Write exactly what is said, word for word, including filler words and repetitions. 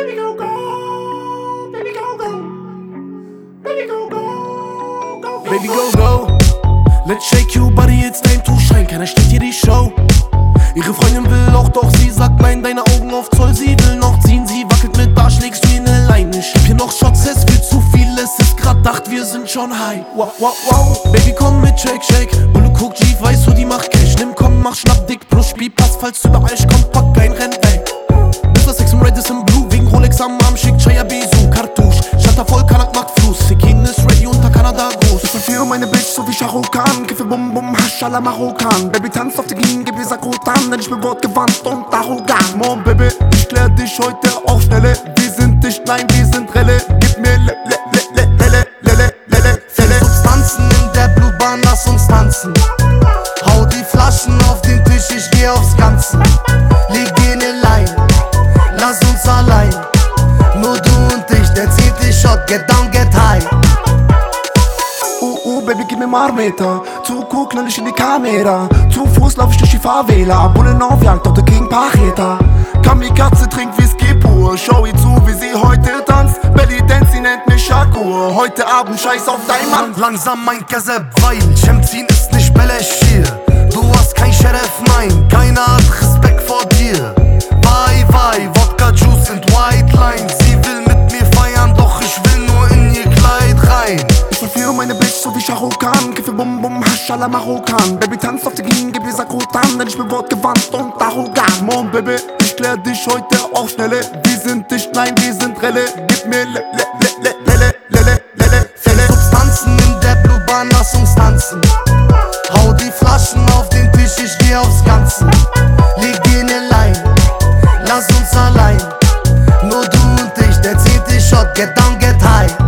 Baby go go, baby go go, baby go go, go go. Baby go go, let's shake you body, it's time to shine. Keiner steht hier die Show. Ihre Freundin will auch, doch sie sagt nein, deine Augen auf Zoll. Sie will noch ziehen, sie wackelt mit, da schlägst du in eine Leine. Ich hab hier noch Shots, es wird zu viel, es ist grad Nacht, wir sind schon high. Wow, wow, wow. Baby komm mit Shake, Shake, Bulle guck, G, weiß, wo die macht Cash. Nimm, komm, mach, schnapp, dick, plus Spielpass, falls du überall kommt, pack kein Renn weg. Mister Sex im Red ist im Blue, wegen Rolex am Arm, schickt Chaya Besu, Kartusch. Shutter voll, Kanak macht Fluss, Sekin ist ready unter Kanada groß. Ich verführe meine Bitch, so wie Shahrukh Khan. Kiffe Bum Bum, Hasch à la Marokkan. Baby tanzt auf die Gin, gib ihr Sakrotan, denn ich bin wortgewandt und arrogant. Mom, Baby, ich klär dich heute auf Schnelle. Wir sind dicht, nein, wir sind Relle. Gib mir le, le, le, le, le, le, le, le, le. Viele Substanzen in der Blue Bahn, lass uns tanzen. Hau die Flaschen auf den Tisch, ich geh aufs Ganze. Leg dir ne Line, lass uns allein. Nur du und ich, der zehnte Shot, get down, get high. Oh, oh, Baby, gib mir Marmeter. Zu cool, knall ich in die Kamera. Zu Fuß lauf ich durch die Favela. Bullen auf Jagd, Auto gegen Pacheta. Kamikaze trinkt Whisky pur. Schau ihr zu, wie sie heute tanzt. Belly Dance, sie nennt mich Shakur. Heute Abend scheiß auf dein Mann. Langsam mein Kaseb, weil Chemzin ist nicht Beleschir. Du hast kein Sheriff, nein, keiner hat Respekt vor dir. Bye, bye, Wodka, Juice und White Line. Sie will mit mir feiern, doch ich will nur in ihr Kleid rein. Ich verführe meine Bitch, so wie Shahrukh Khan. Kiffe Bum Bum, Hasch à la Marokkan. Baby tanzt auf die Gin, gib ihr Sakrotan, denn ich bin wortgewandt und arrogant. Mom, Baby, ich klär dich heute auf Schnelle. Wir sind dicht, nein, wir sind Relle. Gib mir le, le, le, le, le, le, le, le, le. Viele Substanzen in der Blue Bahn, lass uns tanzen. Hau die Flaschen auf den Tisch, ich geh aufs Ganze. Leg dir ne Line, lass uns allein. Nur du und ich, der zehnte Shot, get down, get high.